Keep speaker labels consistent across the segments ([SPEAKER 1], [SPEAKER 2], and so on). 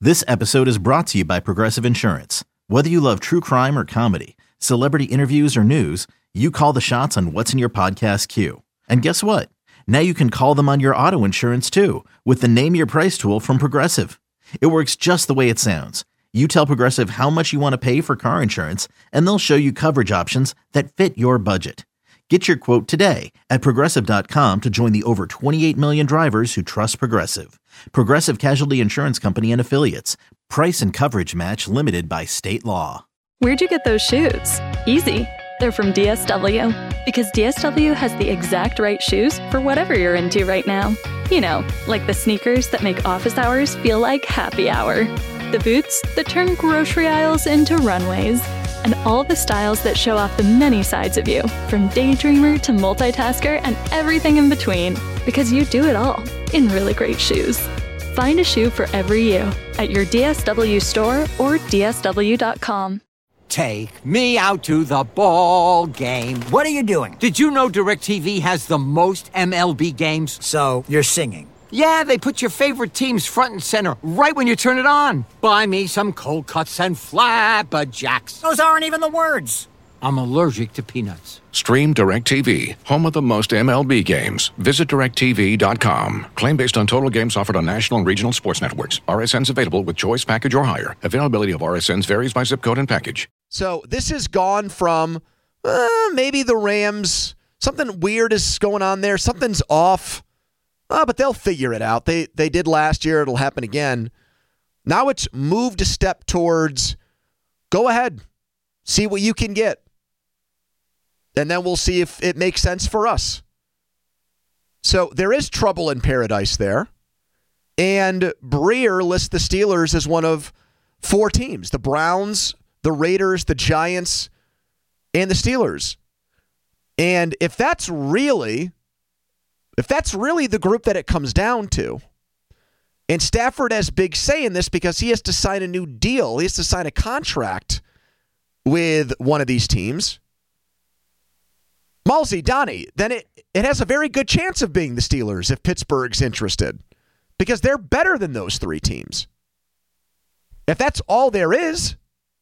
[SPEAKER 1] This episode is brought to you by Progressive Insurance. Whether you love true crime or comedy, celebrity interviews or news, you call the shots on what's in your podcast queue. And guess what? Now you can call them on your auto insurance too with the Name Your Price tool from Progressive. It works just the way it sounds. You tell Progressive how much you want to pay for car insurance, and they'll show you coverage options that fit your budget. Get your quote today at Progressive.com to join the over 28 million drivers who trust Progressive. Progressive Casualty Insurance Company and Affiliates. Price and coverage match limited by state law.
[SPEAKER 2] Where'd you get those shoes? Easy. They're from DSW. Because DSW has the exact right shoes for whatever you're into right now. You know, like the sneakers that make office hours feel like happy hour. The boots that turn grocery aisles into runways. And all the styles that show off the many sides of you, from daydreamer to multitasker and everything in between. Because you do it all in really great shoes. Find a shoe for every you at your DSW store or DSW.com.
[SPEAKER 3] Take me out to the ball game.
[SPEAKER 4] What are you doing?
[SPEAKER 3] Did you know DirecTV has the most MLB games?
[SPEAKER 4] So, you're singing.
[SPEAKER 3] Yeah, they put your favorite teams front and center right when you turn it on. Buy me some cold cuts and flapjacks.
[SPEAKER 4] Those aren't even the words.
[SPEAKER 3] I'm allergic to peanuts.
[SPEAKER 5] Stream DirecTV, home of the most MLB games. Visit DirecTV.com. Claim based on total games offered on national and regional sports networks. RSNs available with choice package or higher. Availability of RSNs varies by zip code and package.
[SPEAKER 6] So this has gone from maybe the Rams, something weird is going on there, something's off. But they'll figure it out. They did last year. It'll happen again. Now it's moved a step towards go ahead, see what you can get. And then we'll see if it makes sense for us. So there is trouble in paradise there. And Breer lists the Steelers as one of four teams. The Browns, the Raiders, the Giants, and the Steelers. And if that's really the group that it comes down to, and Stafford has big say in this because he has to sign a new deal. He has to sign a contract with one of these teams. Malsey, Donnie, then it has a very good chance of being the Steelers if Pittsburgh's interested because they're better than those three teams. If that's all there is,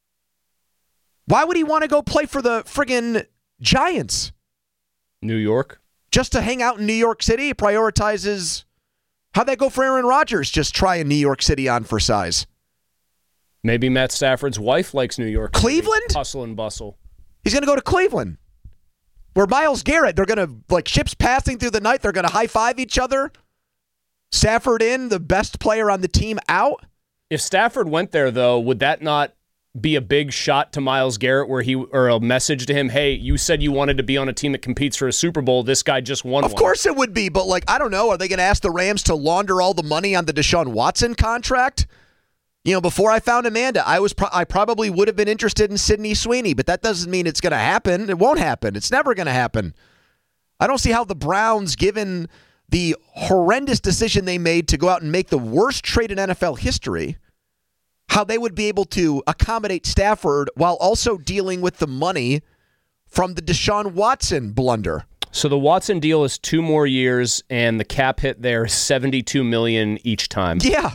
[SPEAKER 6] why would he want to go play for the friggin' Giants?
[SPEAKER 7] New York?
[SPEAKER 6] Just to hang out in New York City, he prioritizes. How'd that go for Aaron Rodgers? Just trying New York City on for size.
[SPEAKER 7] Maybe Matt Stafford's wife likes New York.
[SPEAKER 6] Cleveland?
[SPEAKER 7] Hustle and bustle.
[SPEAKER 6] He's going to go to Cleveland. Where Myles Garrett, they're going to, like ships passing through the night, they're going to high-five each other. Stafford in, the best player on the team out.
[SPEAKER 7] If Stafford went there, though, would that not be a big shot to Myles Garrett or a message to him, hey, you said you wanted to be on a team that competes for a Super Bowl. This guy just won one.
[SPEAKER 6] Of course it would be, but I don't know. Are they going to ask the Rams to launder all the money on the Deshaun Watson contract? You know, before I found Amanda, I probably would have been interested in Sidney Sweeney, but that doesn't mean it's going to happen. It won't happen. It's never going to happen. I don't see how the Browns, given the horrendous decision they made to go out and make the worst trade in NFL history, how they would be able to accommodate Stafford while also dealing with the money from the Deshaun Watson blunder.
[SPEAKER 7] So the Watson deal is 2 more years, and the cap hit there is $72 million each time.
[SPEAKER 6] Yeah.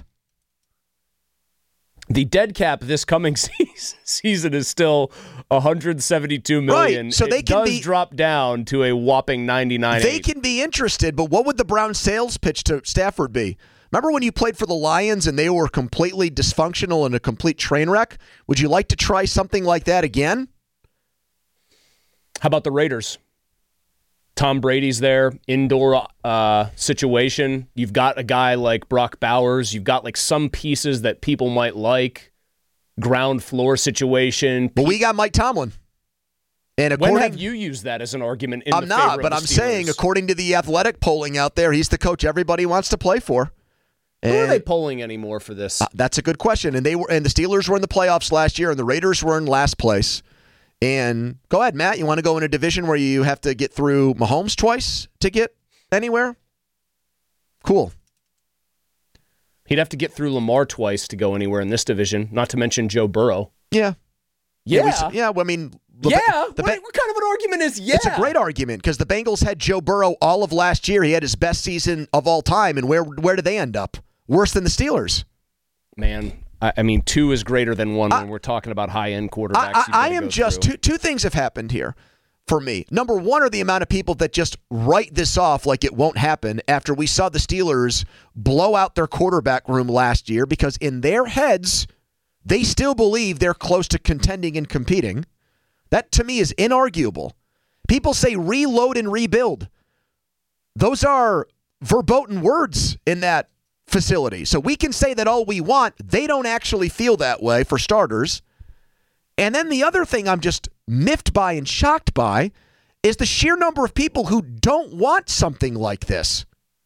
[SPEAKER 7] The dead cap this coming season is still $172 million.
[SPEAKER 6] Right. So they
[SPEAKER 7] does drop down to a whopping 99.
[SPEAKER 6] They can be interested, but what would the Browns sales pitch to Stafford be? Remember when you played for the Lions and they were completely dysfunctional and a complete train wreck? Would you like to try something like that again?
[SPEAKER 7] How about the Raiders? Tom Brady's there, indoor situation. You've got a guy like Brock Bowers. You've got some pieces that people might like. Ground floor situation.
[SPEAKER 6] But we got Mike Tomlin. And
[SPEAKER 7] when have you used that as an argument in the favor of the Steelers?
[SPEAKER 6] I'm not, but I'm saying, according to the Athletic polling out there, he's the coach everybody wants to play for.
[SPEAKER 7] Who are they polling anymore for this?
[SPEAKER 6] That's a good question. And the Steelers were in the playoffs last year, and the Raiders were in last place. And go ahead, Matt. You want to go in a division where you have to get through Mahomes twice to get anywhere? Cool.
[SPEAKER 7] He'd have to get through Lamar twice to go anywhere in this division, not to mention Joe Burrow.
[SPEAKER 6] Yeah.
[SPEAKER 7] Yeah.
[SPEAKER 6] Well, I mean,
[SPEAKER 7] what kind of an argument is yeah?
[SPEAKER 6] It's a great argument because the Bengals had Joe Burrow all of last year. He had his best season of all time. And where did they end up? Worse than the Steelers.
[SPEAKER 7] Man, I mean, 2 is greater than 1 when we're talking about high-end quarterbacks.
[SPEAKER 6] I am just two things have happened here for me. Number one are the amount of people that just write this off like it won't happen after we saw the Steelers blow out their quarterback room last year because in their heads, they still believe they're close to contending and competing. That, to me, is inarguable. People say reload and rebuild. Those are verboten words in that facility. So we can say that all we want. They don't actually feel that way, for starters. And then the other thing I'm just miffed by and shocked by is the sheer number of people who don't want something like this.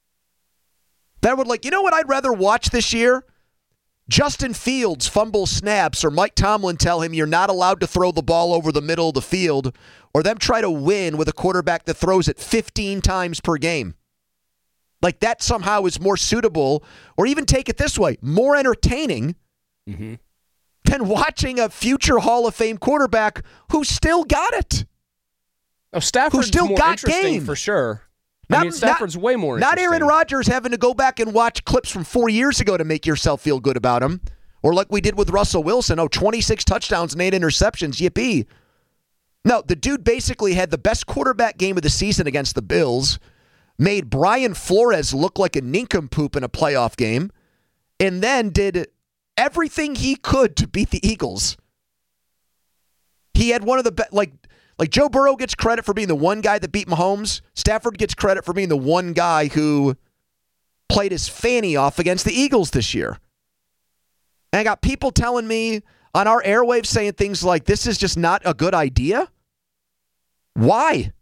[SPEAKER 6] That would like, you know what I'd rather watch this year? Justin Fields fumble snaps or Mike Tomlin tell him you're not allowed to throw the ball over the middle of the field or them try to win with a quarterback that throws it 15 times per game. Like that somehow is more suitable, or even take it this way, more entertaining than watching a future Hall of Fame quarterback who still got it.
[SPEAKER 7] Oh, Stafford's
[SPEAKER 6] still
[SPEAKER 7] more
[SPEAKER 6] got
[SPEAKER 7] interesting
[SPEAKER 6] game.
[SPEAKER 7] For sure. Stafford's way more interesting.
[SPEAKER 6] Not Aaron Rodgers having to go back and watch clips from 4 years ago to make yourself feel good about him. Or like we did with Russell Wilson. 26 touchdowns and 8 interceptions. Yippee. No, the dude basically had the best quarterback game of the season against the Bills, made Brian Flores look like a nincompoop in a playoff game, and then did everything he could to beat the Eagles. He had one of the best, like Joe Burrow gets credit for being the one guy that beat Mahomes. Stafford gets credit for being the one guy who played his fanny off against the Eagles this year. And I got people telling me on our airwaves saying things like, this is just not a good idea. Why?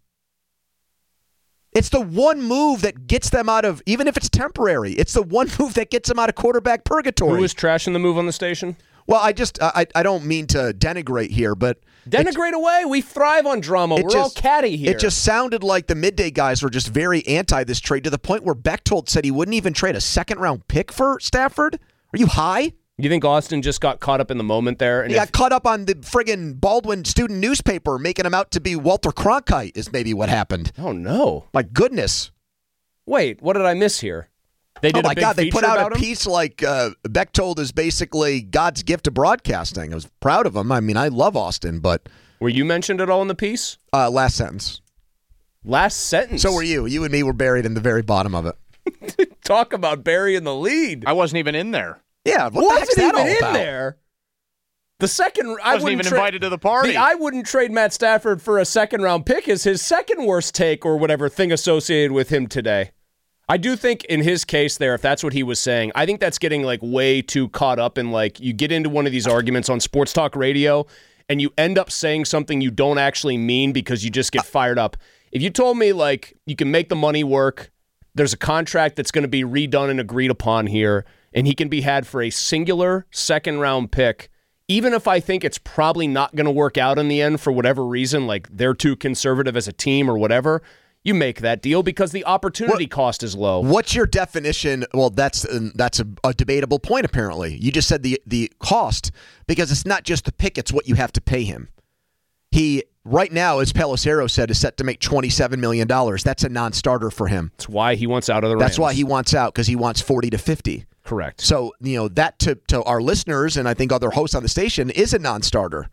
[SPEAKER 6] It's the one move that gets them out of, even if it's temporary, it's the one move that gets them out of quarterback purgatory.
[SPEAKER 7] Who was trashing the move on the station?
[SPEAKER 6] Well, I don't mean to denigrate here, but...
[SPEAKER 7] Denigrate away. We thrive on drama. We're all catty here.
[SPEAKER 6] It just sounded like the midday guys were just very anti this trade to the point where Bechtold said he wouldn't even trade a second-round pick for Stafford. Are you high?
[SPEAKER 7] You think Austin just got caught up in the moment there? And
[SPEAKER 6] he got caught up on the friggin' Baldwin student newspaper making him out to be Walter Cronkite is maybe what happened.
[SPEAKER 7] Oh, no.
[SPEAKER 6] My goodness.
[SPEAKER 7] Wait, what did I miss here? They did
[SPEAKER 6] oh, my God. They put out a piece like Bechtold is basically God's gift to broadcasting. I was proud of him. I mean, I love Austin, but...
[SPEAKER 7] Were you mentioned at all in the piece?
[SPEAKER 6] Last sentence.
[SPEAKER 7] Last sentence?
[SPEAKER 6] So were you. You and me were buried in the very bottom of it.
[SPEAKER 7] Talk about burying the lead.
[SPEAKER 8] I wasn't even in there.
[SPEAKER 6] Yeah, what the heck's that all about?
[SPEAKER 7] There? The second,
[SPEAKER 8] I wasn't even invited to the party.
[SPEAKER 7] I wouldn't trade Matt Stafford for a second-round pick is his second worst take or whatever thing associated with him today. I do think in his case there, if that's what he was saying, I think that's getting like way too caught up in like you get into one of these arguments on sports talk radio and you end up saying something you don't actually mean because you just get fired up. If you told me like you can make the money work, there's a contract that's going to be redone and agreed upon here, and he can be had for a singular second-round pick, even if I think it's probably not going to work out in the end for whatever reason, like they're too conservative as a team or whatever, you make that deal because the opportunity cost is low.
[SPEAKER 6] What's your definition? Well, that's a debatable point, apparently. You just said the cost, because it's not just the pick, it's what you have to pay him. He, right now, as Pelissero said, is set to make $27 million. That's a non-starter for him.
[SPEAKER 7] That's why he wants out of the Rams.
[SPEAKER 6] That's why he wants out, because he wants 40 to 50.
[SPEAKER 7] Correct.
[SPEAKER 6] So, that to our listeners, and I think other hosts on the station, is a non-starter.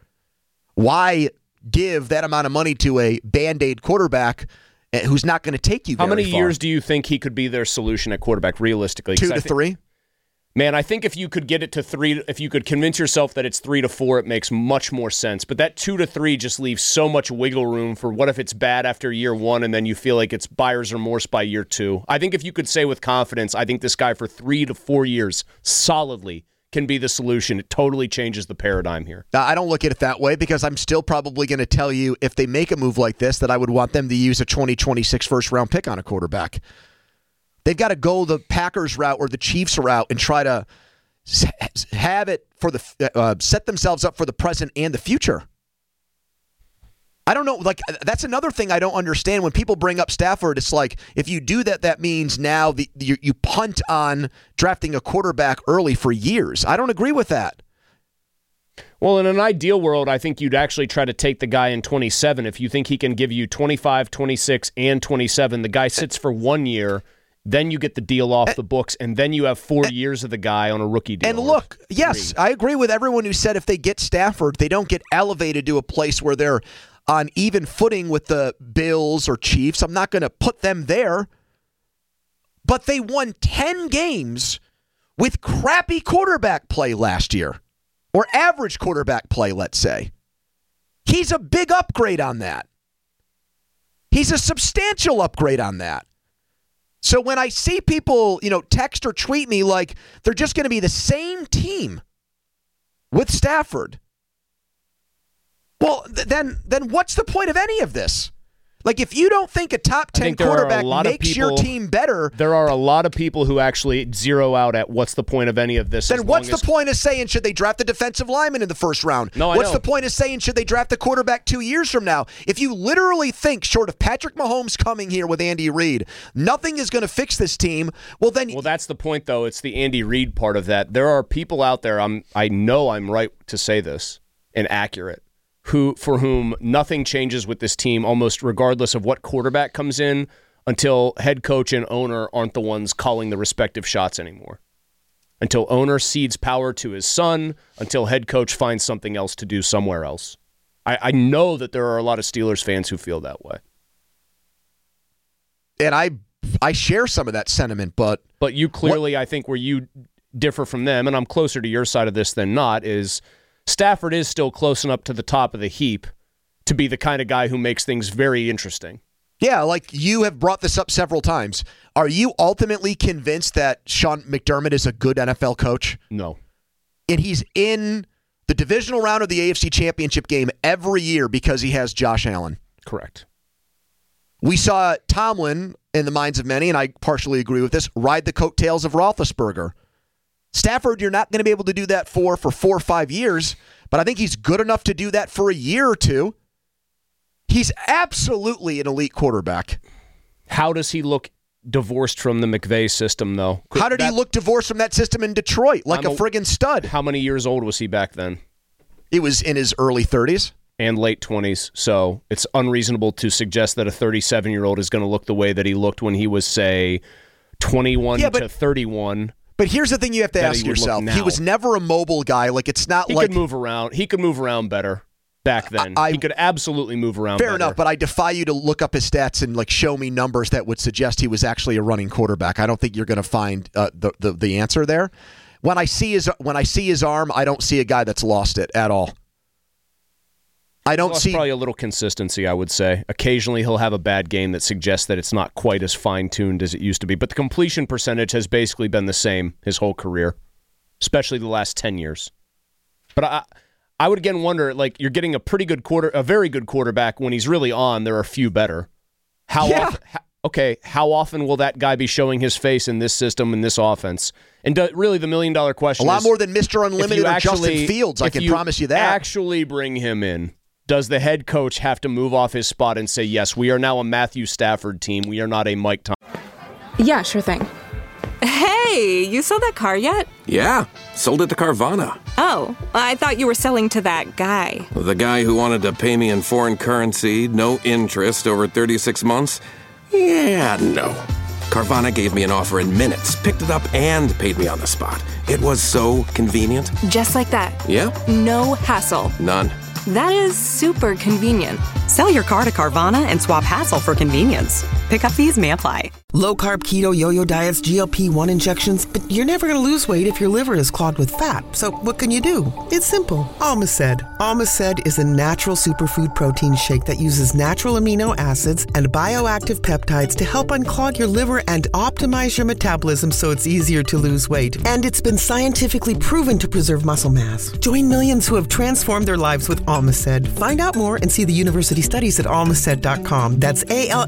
[SPEAKER 6] Why give that amount of money to a Band-Aid quarterback who's not going to take you very far?
[SPEAKER 7] How many years do you think he could be their solution at quarterback, realistically?
[SPEAKER 6] 2 to 3.
[SPEAKER 7] Man, I think if you could get it to 3, if you could convince yourself that it's 3 to 4, it makes much more sense. But that 2 to 3 just leaves so much wiggle room for what if it's bad after year 1 and then you feel like it's buyer's remorse by year 2. I think if you could say with confidence, I think this guy for 3 to 4 years solidly can be the solution. It totally changes the paradigm here.
[SPEAKER 6] I don't look at it that way, because I'm still probably going to tell you if they make a move like this that I would want them to use a 2026 first-round pick on a quarterback. They've got to go the Packers route or the Chiefs route and try to have it for the set themselves up for the present and the future. I don't know. Like, that's another thing I don't understand. When people bring up Stafford, it's like, if you do that, that means now you punt on drafting a quarterback early for years. I don't agree with that.
[SPEAKER 7] Well, in an ideal world, I think you'd actually try to take the guy in 27. If you think he can give you 25, 26, and 27, the guy sits for 1 year. Then you get the deal off the books, and then you have 4 years of the guy on a rookie deal.
[SPEAKER 6] And look, yes, I agree with everyone who said if they get Stafford, they don't get elevated to a place where they're on even footing with the Bills or Chiefs. I'm not going to put them there. But they won 10 games with crappy quarterback play last year, or average quarterback play, let's say. He's a big upgrade on that. He's a substantial upgrade on that. So when I see people, text or tweet me like they're just going to be the same team with Stafford, well, then what's the point of any of this? Like, if you don't think a top 10 quarterback makes your team better...
[SPEAKER 7] There are a lot of people who actually zero out at what's the point of any of this.
[SPEAKER 6] Then what's the point of saying, should they draft the defensive lineman in the first round?
[SPEAKER 7] No,
[SPEAKER 6] what's the point of saying, should they draft the quarterback 2 years from now? If you literally think, short of Patrick Mahomes coming here with Andy Reid, nothing is going to fix this team, well, then...
[SPEAKER 7] Well, that's the point, though. It's the Andy Reid part of that. There are people out there, I know I'm right to say this, and accurate, for whom nothing changes with this team, almost regardless of what quarterback comes in, until head coach and owner aren't the ones calling the respective shots anymore. Until owner cedes power to his son, until head coach finds something else to do somewhere else. I know that there are a lot of Steelers fans who feel that way.
[SPEAKER 6] And I share some of that sentiment, but
[SPEAKER 7] you clearly, I think where you differ from them, and I'm closer to your side of this than not, is Stafford is still close enough to the top of the heap to be the kind of guy who makes things very interesting.
[SPEAKER 6] Yeah, like you have brought this up several times. Are you ultimately convinced that Sean McDermott is a good NFL coach?
[SPEAKER 7] No.
[SPEAKER 6] And he's in the divisional round of the AFC Championship game every year because he has Josh Allen.
[SPEAKER 7] Correct.
[SPEAKER 6] We saw Tomlin, in the minds of many, and I partially agree with this, ride the coattails of Roethlisberger. Stafford, you're not going to be able to do that for 4 or 5 years, but I think he's good enough to do that for a year or two. He's absolutely an elite quarterback.
[SPEAKER 7] How does he look divorced from the McVay system, though?
[SPEAKER 6] How did he look divorced from that system in Detroit? Like a friggin' stud.
[SPEAKER 7] How many years old was he back then?
[SPEAKER 6] He was in his early 30s.
[SPEAKER 7] And late 20s, so it's unreasonable to suggest that a 37-year-old is going to look the way that he looked when he was, say, 21 to 31.
[SPEAKER 6] But here's the thing you have to ask yourself. He was never a mobile guy. Like, it's not like...
[SPEAKER 7] He could move around. He could move around better back then. He could absolutely move around better.
[SPEAKER 6] Fair enough, but I defy you to look up his stats and show me numbers that would suggest he was actually a running quarterback. I don't think you're going to find the answer there. When I see his arm, I don't see a guy that's lost it at all.
[SPEAKER 7] Probably a little consistency, I would say. Occasionally he'll have a bad game that suggests that it's not quite as fine-tuned as it used to be. But the completion percentage has basically been the same his whole career, especially the last 10 years. But I would again wonder, you're getting a very good quarterback when he's really on. There are a few better. How often will that guy be showing his face in this system, in this offense? And really the million-dollar question is...
[SPEAKER 6] A lot more than Mr. Unlimited or Justin Fields, I can promise you that.
[SPEAKER 7] Actually bring him in. Does the head coach have to move off his spot and say, yes, we are now a Matthew Stafford team. We are not a Mike Tomlin?
[SPEAKER 9] Yeah, sure thing. Hey, you sold that car yet?
[SPEAKER 10] Yeah, sold it to Carvana.
[SPEAKER 9] Oh, I thought you were selling to that guy.
[SPEAKER 10] The guy who wanted to pay me in foreign currency, no interest, over 36 months? Yeah, no. Carvana gave me an offer in minutes, picked it up, and paid me on the spot. It was so convenient.
[SPEAKER 9] Just like that?
[SPEAKER 10] Yep.
[SPEAKER 9] No hassle.
[SPEAKER 10] None.
[SPEAKER 9] That is super convenient. Sell your car to Carvana and swap hassle for convenience. Pickup fees may apply.
[SPEAKER 11] Low-carb, keto, yo-yo diets, GLP-1 injections, but you're never going to lose weight if your liver is clogged with fat. So what can you do? It's simple. Almaced. Almaced is a natural superfood protein shake that uses natural amino acids and bioactive peptides to help unclog your liver and optimize your metabolism so it's easier to lose weight. And it's been scientifically proven to preserve muscle mass. Join millions who have transformed their lives with Almaced. Find out more and see the university studies at almaced.com. That's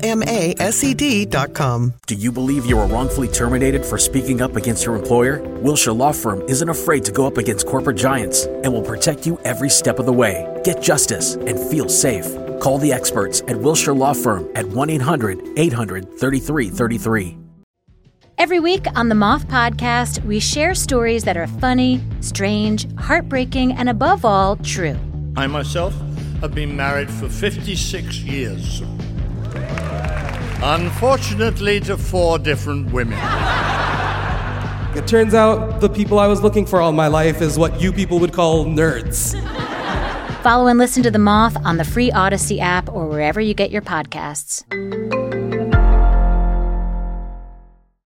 [SPEAKER 11] ALMASED.com.
[SPEAKER 12] Do you believe you were wrongfully terminated for speaking up against your employer? Wilshire Law Firm isn't afraid to go up against corporate giants and will protect you every step of the way. Get justice and feel safe. Call the experts at Wilshire Law Firm at 1-800-800-3333.
[SPEAKER 13] Every week on the Moth Podcast, we share stories that are funny, strange, heartbreaking, and above all, true.
[SPEAKER 14] I myself have been married for 56 years. Unfortunately to 4 different women.
[SPEAKER 15] It turns out the people I was looking for all my life is what you people would call nerds.
[SPEAKER 13] Follow and listen to The Moth on the free Odyssey app or wherever you get your podcasts.